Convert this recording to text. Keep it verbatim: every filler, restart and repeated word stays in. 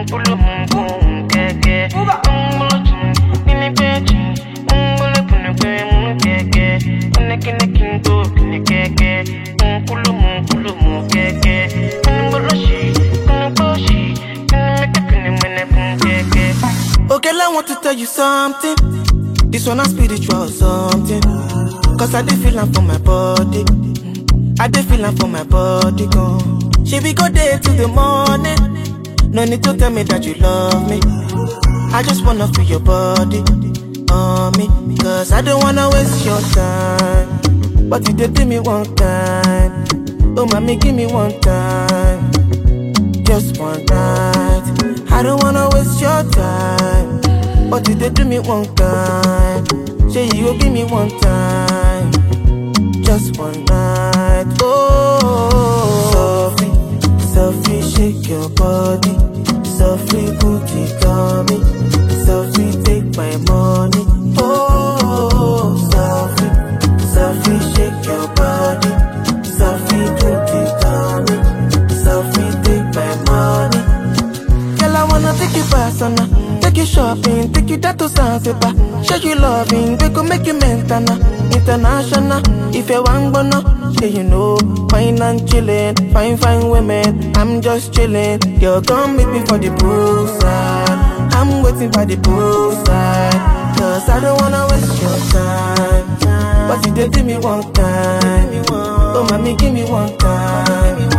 pulo mumbo keke. Umbulo chum, nini bechi. Umbulo pune pe mu keke. Uneki neki to kine keke. Umpulo mumpulo mu keke. Umbulo shi, umbulo shi. Uneki kine mene pun keke. Okay, I want to tell you something. This one a spiritual something. Cause I dey feel am for my body. I dey feel am for my body gone. She be go day to the morning. No need to tell me that you love me. I just wanna feel your body on me. Cause I don't wanna waste your time. But you did do me one time. Oh mommy, give me one time. Just one night. I don't wanna waste your time. But you did do me one time. Say you go give me one time. Just one night. Oh, Sophie, Sophie, shake your body. Sophie, put it on me. Sophie, take my money. Oh, Sophie, Sophie, shake your body. Sophie, put it on me. Sophie, take my money. Girl, I wanna take you personal. Take you shopping, take you that to Zanzibar. Show you loving, we gon' make you mental, international. If you want bono, say you know, fine and chillin', fine fine women. I'm just chillin', girl come meet me for the poolside. I'm waiting for the poolside, cause I don't wanna waste your time. But you did give me one time, oh mommy give me one time.